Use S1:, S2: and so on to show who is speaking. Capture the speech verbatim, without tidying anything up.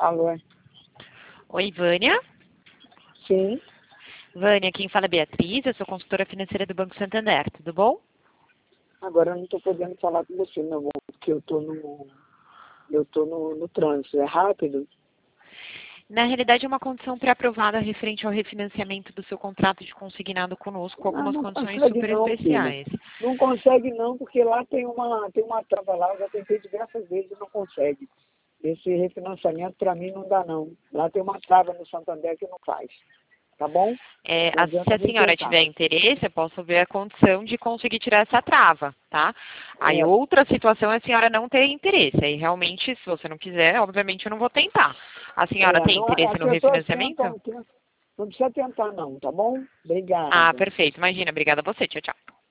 S1: Alô?
S2: Oi, Vânia.
S1: Sim.
S2: Vânia, quem fala é Beatriz, eu sou consultora financeira do Banco Santander, tudo bom?
S1: Agora eu não estou podendo falar com você, meu amor, porque eu estou no, eu tô no, no trânsito. É rápido?
S2: Na realidade, é uma condição pré-aprovada referente ao refinanciamento do seu contrato de consignado conosco, com
S1: Ah,
S2: algumas
S1: não
S2: condições
S1: consegue
S2: super
S1: não, filha.
S2: especiais.
S1: Não consegue não, porque lá tem uma, tem uma trava lá, eu já tentei diversas vezes e não consegue. Esse refinanciamento para mim não dá não. Lá tem uma trava no Santander que não faz. Tá bom?
S2: É,
S1: Não
S2: a- se
S1: adianta
S2: a
S1: nem
S2: senhora
S1: tentar.
S2: tiver interesse, eu posso ver a condição de conseguir tirar essa trava, tá? Aí
S1: É,
S2: outra situação é a senhora não ter interesse. Aí realmente, se você não quiser, obviamente eu não vou tentar. A senhora
S1: é,
S2: tem
S1: não,
S2: interesse
S1: as
S2: no
S1: pessoas tentam,
S2: refinanciamento?
S1: tentam, não precisa tentar não, tá bom?
S2: Ah,
S1: Obrigada.
S2: perfeito. Imagina, obrigada a você. Tchau, tchau.